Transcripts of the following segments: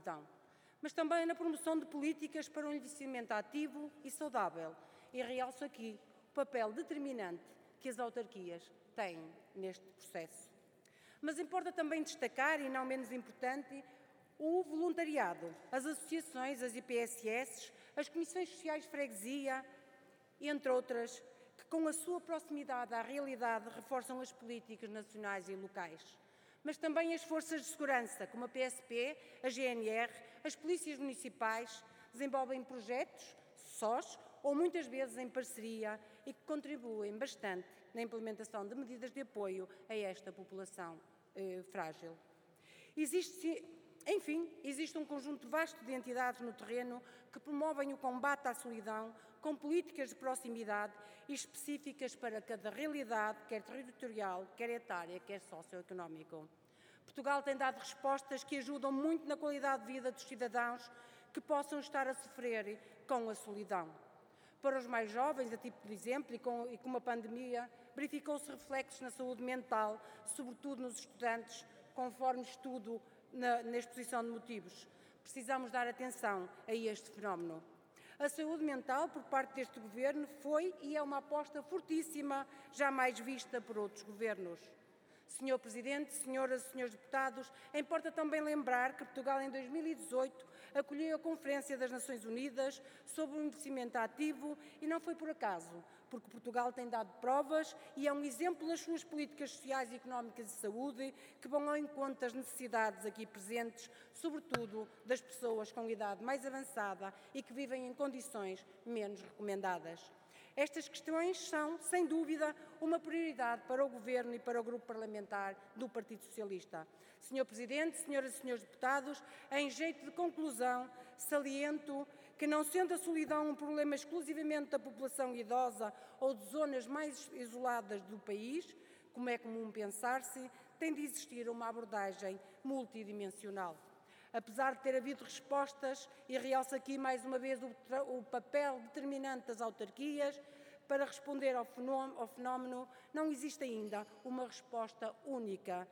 solidão, mas também na promoção de políticas para um envelhecimento ativo e saudável. E realço aqui o papel determinante que as autarquias têm neste processo. Mas importa também destacar, e não menos importante, o voluntariado, as associações, as IPSS, as comissões sociais de freguesia, entre outras, que com a sua proximidade à realidade reforçam as políticas nacionais e locais. Mas também as forças de segurança, como a PSP, a GNR, as polícias municipais, desenvolvem projetos sós ou muitas vezes em parceria e que contribuem bastante na implementação de medidas de apoio a esta população frágil. Existe um conjunto vasto de entidades no terreno que promovem o combate à solidão com políticas de proximidade e específicas para cada realidade, quer territorial, quer etária, quer socioeconómica. Portugal tem dado respostas que ajudam muito na qualidade de vida dos cidadãos que possam estar a sofrer com a solidão. Para os mais jovens, a título de exemplo, e com a pandemia, verificou-se reflexos na saúde mental, sobretudo nos estudantes, conforme estudo na exposição de motivos. Precisamos dar atenção a este fenómeno. A saúde mental, por parte deste Governo, foi e é uma aposta fortíssima, jamais vista por outros governos. Senhor Presidente, senhoras e senhores deputados, importa também lembrar que Portugal, em 2018, acolheu a Conferência das Nações Unidas sobre o envelhecimento ativo e não foi por acaso, porque Portugal tem dado provas e é um exemplo das suas políticas sociais, económicas e de saúde que vão ao encontro das necessidades aqui presentes, sobretudo das pessoas com idade mais avançada e que vivem em condições menos recomendadas. Estas questões são, sem dúvida, uma prioridade para o Governo e para o Grupo Parlamentar do Partido Socialista. Senhor Presidente, senhoras e senhores deputados, em jeito de conclusão, saliento que, não sendo a solidão um problema exclusivamente da população idosa ou de zonas mais isoladas do país, como é comum pensar-se, tem de existir uma abordagem multidimensional. Apesar de ter havido respostas, e realço aqui mais uma vez o papel determinante das autarquias para responder ao fenómeno, não existe ainda uma resposta única,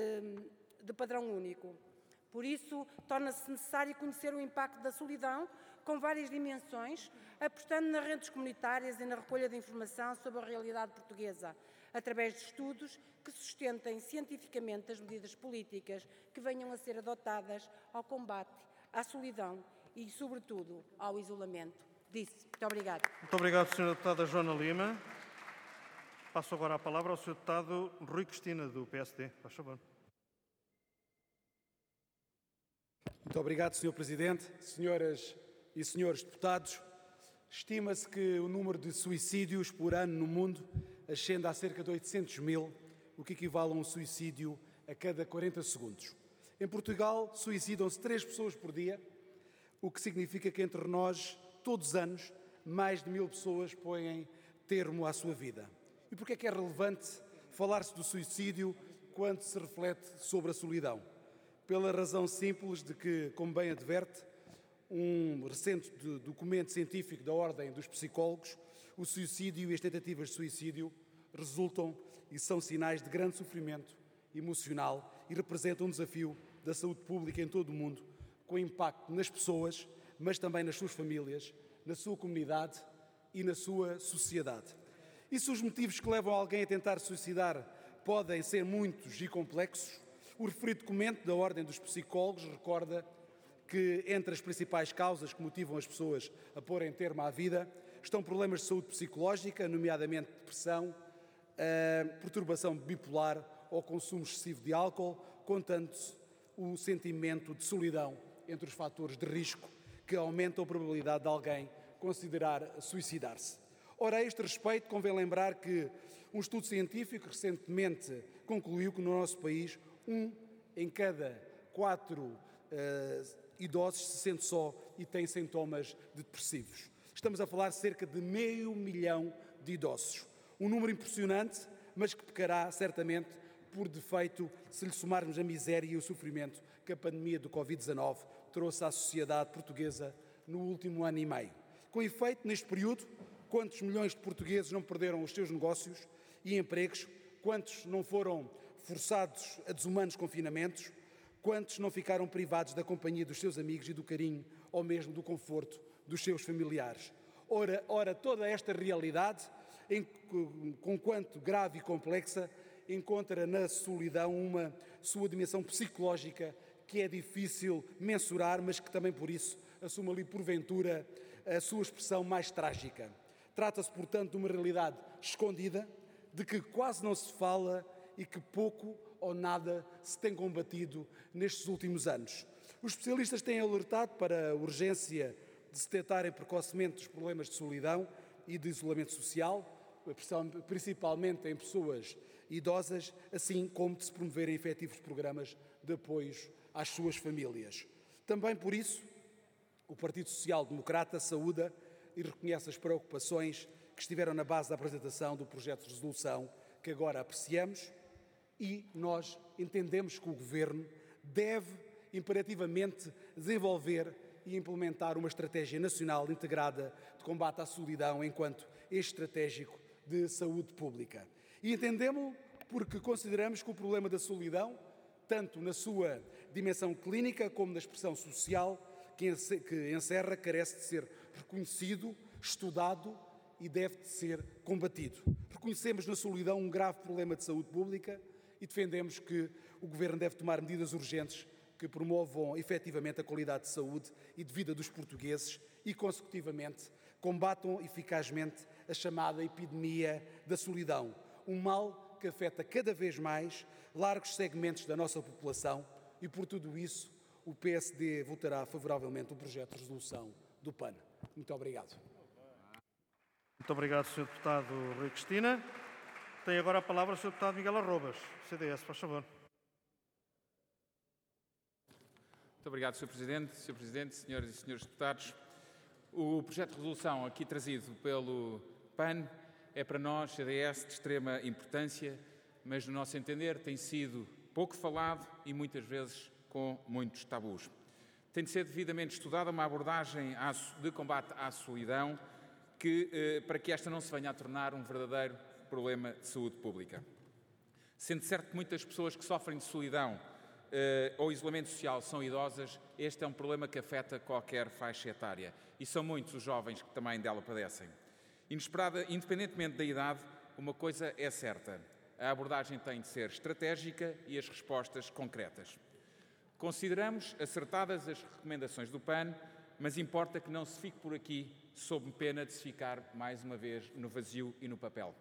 de padrão único. Por isso, torna-se necessário conhecer o impacto da solidão com várias dimensões, apostando nas redes comunitárias e na recolha de informação sobre a realidade portuguesa, através de estudos que sustentem cientificamente as medidas políticas que venham a ser adotadas ao combate à solidão e, sobretudo, ao isolamento. Muito obrigada. Muito obrigado, Sra. Deputada Joana Lima. Passo agora a palavra ao Sr. Deputado Rui Cristina, do PSD. Faz favor. Muito obrigado, Sr. Presidente. Senhoras e senhores deputados, estima-se que o número de suicídios por ano no mundo ascende a cerca de 800 mil, o que equivale a um suicídio a cada 40 segundos. Em Portugal, suicidam-se 3 pessoas por dia, o que significa que entre nós, todos os anos, mais de 1000 pessoas põem termo à sua vida. E por que é relevante falar-se do suicídio quando se reflete sobre a solidão? Pela razão simples de que, como bem adverte, um recente documento científico da Ordem dos Psicólogos, o suicídio e as tentativas de suicídio resultam e são sinais de grande sofrimento emocional e representam um desafio da saúde pública em todo o mundo, com impacto nas pessoas, mas também nas suas famílias, na sua comunidade e na sua sociedade. E se os motivos que levam alguém a tentar suicidar podem ser muitos e complexos, o referido documento da Ordem dos Psicólogos recorda que entre as principais causas que motivam as pessoas a porem termo à vida estão problemas de saúde psicológica, nomeadamente depressão, perturbação bipolar ou consumo excessivo de álcool, contando-se o sentimento de solidão entre os fatores de risco que aumentam a probabilidade de alguém considerar suicidar-se. Ora, a este respeito, convém lembrar que um estudo científico recentemente concluiu que no nosso país 1 em cada 4 idosos se sente só e tem sintomas depressivos. Estamos a falar de cerca de 500 mil de idosos. Um número impressionante, mas que pecará certamente por defeito se lhe somarmos a miséria e o sofrimento que a pandemia do Covid-19 trouxe à sociedade portuguesa no último ano e meio. Com efeito, neste período, quantos milhões de portugueses não perderam os seus negócios e empregos, quantos não foram forçados a desumanos confinamentos, Quantos não ficaram privados da companhia dos seus amigos e do carinho, ou mesmo do conforto dos seus familiares? Ora, toda esta realidade, conquanto grave e complexa, encontra na solidão uma sua dimensão psicológica que é difícil mensurar, mas que também por isso assume ali porventura a sua expressão mais trágica. Trata-se, portanto, de uma realidade escondida, de que quase não se fala e que pouco ou nada se tem combatido nestes últimos anos. Os especialistas têm alertado para a urgência de se detectarem precocemente os problemas de solidão e de isolamento social, principalmente em pessoas idosas, assim como de se promoverem efetivos programas de apoio às suas famílias. Também por isso, o Partido Social Democrata saúda e reconhece as preocupações que estiveram na base da apresentação do projeto de resolução que agora apreciamos, e nós entendemos que o Governo deve imperativamente desenvolver e implementar uma estratégia nacional integrada de combate à solidão enquanto eixo estratégico de saúde pública. E entendemos-lo porque consideramos que o problema da solidão, tanto na sua dimensão clínica como na expressão social que encerra, carece de ser reconhecido, estudado e deve de ser combatido. Reconhecemos na solidão um grave problema de saúde pública e defendemos que o Governo deve tomar medidas urgentes que promovam efetivamente a qualidade de saúde e de vida dos portugueses e, consecutivamente, combatam eficazmente a chamada epidemia da solidão, um mal que afeta cada vez mais largos segmentos da nossa população e, por tudo isso, o PSD votará favoravelmente o projeto de resolução do PAN. Muito obrigado. Muito obrigado, Sr. Deputado Rui Cristina. Tem agora a palavra o Sr. Deputado Miguel Arrobas, CDS, faz favor. Muito obrigado, Sr. Presidente. Sr. Presidente, senhoras e senhores deputados, o projeto de resolução aqui trazido pelo PAN é para nós, CDS, de extrema importância, mas, no nosso entender, tem sido pouco falado e muitas vezes com muitos tabus. Tem de ser devidamente estudada uma abordagem de combate à solidão para que esta não se venha a tornar um verdadeiro problema de saúde pública. Sendo certo que muitas pessoas que sofrem de solidão ou isolamento social são idosas, este é um problema que afeta qualquer faixa etária e são muitos os jovens que também dela padecem. Independentemente da idade, uma coisa é certa: a abordagem tem de ser estratégica e as respostas concretas. Consideramos acertadas as recomendações do PAN, mas importa que não se fique por aqui sob pena de se ficar, mais uma vez, no vazio e no papel.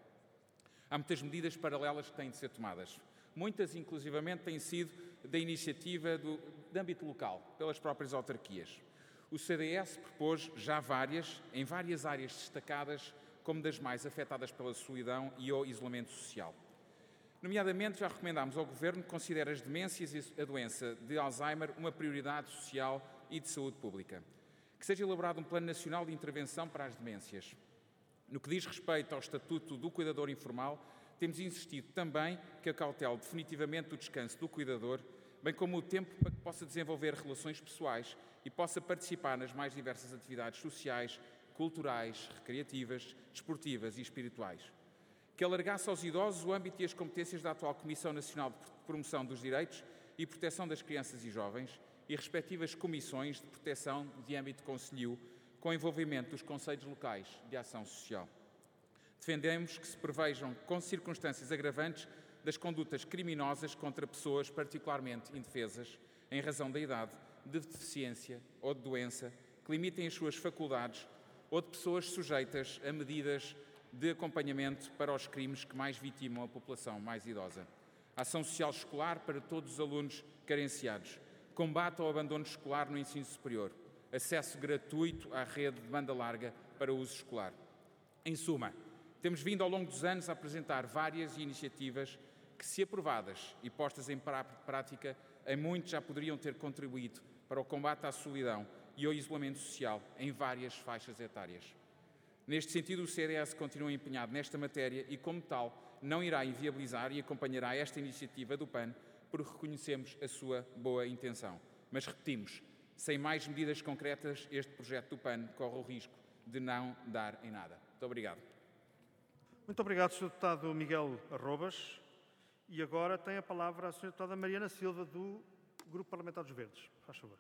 Há muitas medidas paralelas que têm de ser tomadas. Muitas, inclusivamente, têm sido da iniciativa de âmbito local, pelas próprias autarquias. O CDS propôs já em várias áreas destacadas, como das mais afetadas pela solidão e o isolamento social. Nomeadamente, já recomendámos ao Governo que considere as demências e a doença de Alzheimer uma prioridade social e de saúde pública. Que seja elaborado um plano nacional de intervenção para as demências. No que diz respeito ao Estatuto do Cuidador Informal, temos insistido também que acautele definitivamente o descanso do cuidador, bem como o tempo para que possa desenvolver relações pessoais e possa participar nas mais diversas atividades sociais, culturais, recreativas, desportivas e espirituais. Que alargasse aos idosos o âmbito e as competências da atual Comissão Nacional de Promoção dos Direitos e Proteção das Crianças e Jovens e respectivas comissões de proteção de âmbito concelhio, com envolvimento dos conselhos locais de ação social. Defendemos que se prevejam com circunstâncias agravantes das condutas criminosas contra pessoas particularmente indefesas, em razão da idade, de deficiência ou de doença, que limitem as suas faculdades, ou de pessoas sujeitas a medidas de acompanhamento para os crimes que mais vitimam a população mais idosa. Ação social escolar para todos os alunos carenciados. Combate ao abandono escolar no ensino superior. Acesso gratuito à rede de banda larga para uso escolar. Em suma, temos vindo ao longo dos anos a apresentar várias iniciativas que, se aprovadas e postas em prática, em muitos já poderiam ter contribuído para o combate à solidão e ao isolamento social em várias faixas etárias. Neste sentido, o CDS continua empenhado nesta matéria e, como tal, não irá inviabilizar e acompanhará esta iniciativa do PAN, porque reconhecemos a sua boa intenção. Mas, repetimos, sem mais medidas concretas, este projeto do PAN corre o risco de não dar em nada. Muito obrigado. Muito obrigado, Sr. Deputado Miguel Arrobas. E agora tem a palavra a Sra. Deputada Mariana Silva, do Grupo Parlamentar dos Verdes, faz favor.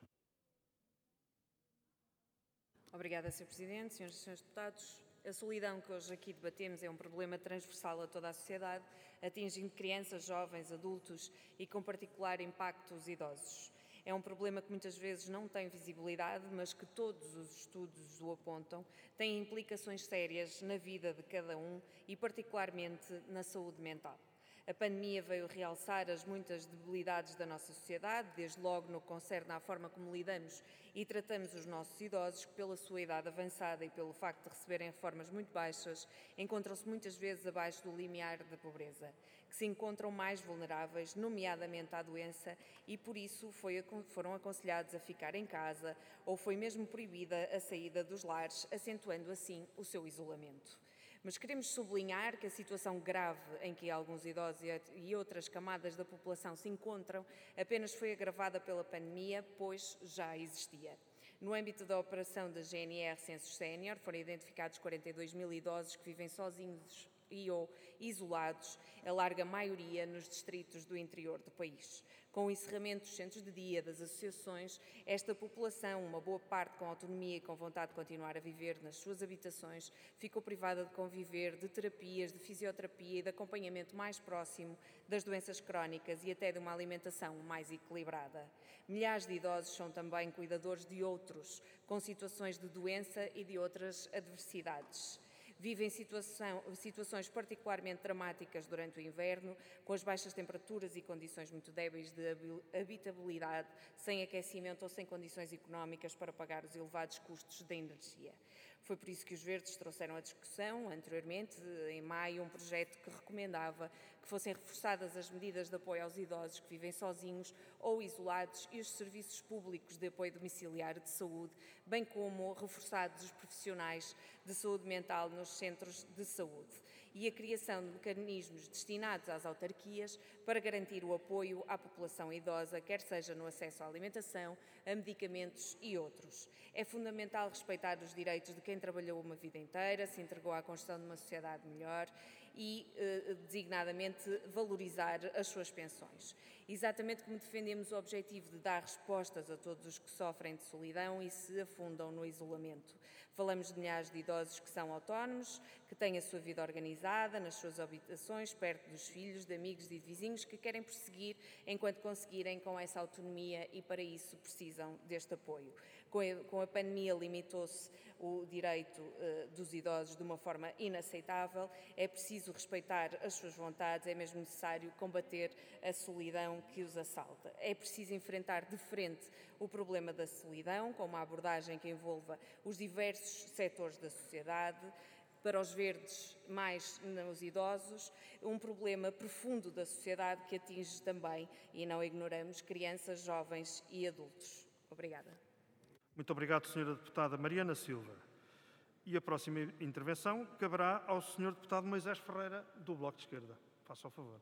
Obrigada, Sr. Presidente, Srs. e Srs. Deputados. A solidão que hoje aqui debatemos é um problema transversal a toda a sociedade, atingindo crianças, jovens, adultos e com particular impacto os idosos. É um problema que muitas vezes não tem visibilidade, mas que todos os estudos o apontam, tem implicações sérias na vida de cada um e particularmente na saúde mental. A pandemia veio realçar as muitas debilidades da nossa sociedade, desde logo no que concerne à forma como lidamos e tratamos os nossos idosos, que pela sua idade avançada e pelo facto de receberem reformas muito baixas, encontram-se muitas vezes abaixo do limiar da pobreza, que se encontram mais vulneráveis, nomeadamente à doença, e por isso foram aconselhados a ficar em casa ou foi mesmo proibida a saída dos lares, acentuando assim o seu isolamento. Mas queremos sublinhar que a situação grave em que alguns idosos e outras camadas da população se encontram apenas foi agravada pela pandemia, pois já existia. No âmbito da operação da GNR Censos Sénior, foram identificados 42 mil idosos que vivem sozinhos e ou isolados, a larga maioria nos distritos do interior do país. Com o encerramento dos centros de dia, das associações, esta população, uma boa parte com autonomia e com vontade de continuar a viver nas suas habitações, ficou privada de conviver, de terapias, de fisioterapia e de acompanhamento mais próximo das doenças crónicas e até de uma alimentação mais equilibrada. Milhares de idosos são também cuidadores de outros, com situações de doença e de outras adversidades. Vivem situações particularmente dramáticas durante o inverno, com as baixas temperaturas e condições muito débeis de habitabilidade, sem aquecimento ou sem condições económicas para pagar os elevados custos da energia. Foi por isso que os Verdes trouxeram à discussão, anteriormente, em maio, um projeto que recomendava que fossem reforçadas as medidas de apoio aos idosos que vivem sozinhos ou isolados e os serviços públicos de apoio domiciliário de saúde, bem como reforçados os profissionais de saúde mental nos centros de saúde e a criação de mecanismos destinados às autarquias para garantir o apoio à população idosa, quer seja no acesso à alimentação, a medicamentos e outros. É fundamental respeitar os direitos de quem trabalhou uma vida inteira, se entregou à construção de uma sociedade melhor e, designadamente, valorizar as suas pensões. Exatamente como defendemos o objetivo de dar respostas a todos os que sofrem de solidão e se afundam no isolamento. Falamos de milhares de idosos que são autónomos, que têm a sua vida organizada nas suas habitações, perto dos filhos, de amigos e de vizinhos, que querem prosseguir enquanto conseguirem com essa autonomia e para isso precisam deste apoio. Com a pandemia limitou-se o direito dos idosos de uma forma inaceitável, é preciso respeitar as suas vontades, é mesmo necessário combater a solidão que os assalta. É preciso enfrentar de frente o problema da solidão, com uma abordagem que envolva os diversos setores da sociedade. Para os Verdes, mais nos idosos, um problema profundo da sociedade que atinge também, e não ignoramos, crianças, jovens e adultos. Obrigada. Muito obrigado, Sra. Deputada Mariana Silva. E a próxima intervenção caberá ao Sr. Deputado Moisés Ferreira, do Bloco de Esquerda. Faça o favor.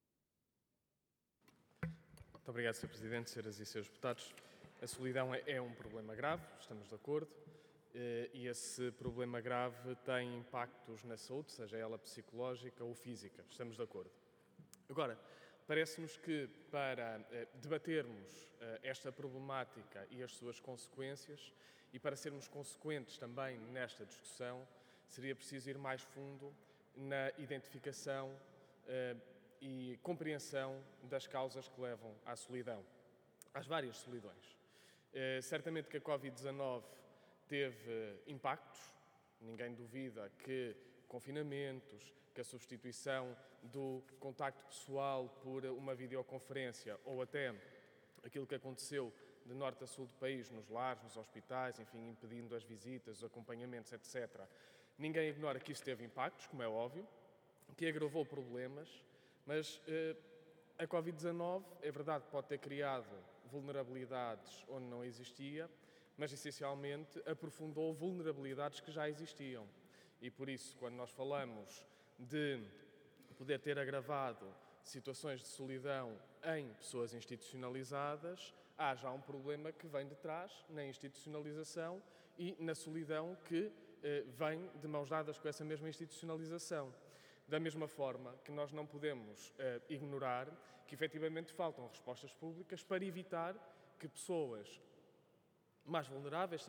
Muito obrigado, Sr. Presidente, Sras. e Srs. Deputados. A solidão é um problema grave, estamos de acordo, e esse problema grave tem impactos na saúde, seja ela psicológica ou física, estamos de acordo. Agora, parece-nos que para debatermos esta problemática e as suas consequências e para sermos consequentes também nesta discussão, seria preciso ir mais fundo na identificação e compreensão das causas que levam à solidão, às várias solidões. Certamente que a Covid-19 teve impactos, ninguém duvida que confinamentos, que a substituição do contacto pessoal por uma videoconferência ou até aquilo que aconteceu de norte a sul do país, nos lares, nos hospitais, enfim, impedindo as visitas, os acompanhamentos, etc. Ninguém ignora que isso teve impactos, como é óbvio, que agravou problemas, mas a Covid-19, é verdade que pode ter criado vulnerabilidades onde não existia, mas essencialmente aprofundou vulnerabilidades que já existiam. E por isso, quando nós falamos de poder ter agravado situações de solidão em pessoas institucionalizadas, há já um problema que vem de trás na institucionalização e na solidão que vem de mãos dadas com essa mesma institucionalização. Da mesma forma que nós não podemos ignorar que efetivamente faltam respostas públicas para evitar que pessoas mais vulneráveis